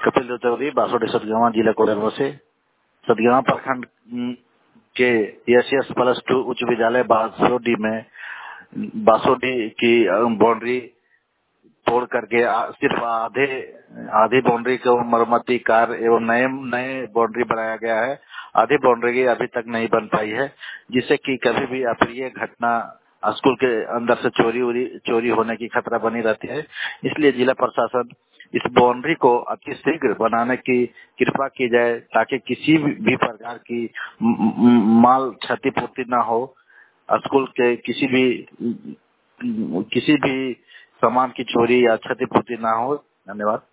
कपिल देव चौधरी, बासोडी सतगावा, जिला कोडरवा से। सतगावा प्रखंड के SS+2 उच्च विद्यालय बासोडी में बासोडी की बाउंड्री तोड़ करके सिर्फ आधी बाउंड्री को मरम्मती कार्य एवं नए बाउंड्री बनाया गया है। आधी बाउंड्री की अभी तक नहीं बन पाई है, जिससे कि कभी भी अप्रिय घटना स्कूल के अंदर से चोरी होने की खतरा बनी रहती है। इसलिए जिला प्रशासन इस बाउंड्री को अतिशीघ्र बनाने की कृपा की जाए, ताकि किसी भी प्रकार की माल क्षतिपूर्ति न हो, स्कूल के किसी भी सामान की चोरी या क्षतिपूर्ति ना हो। धन्यवाद।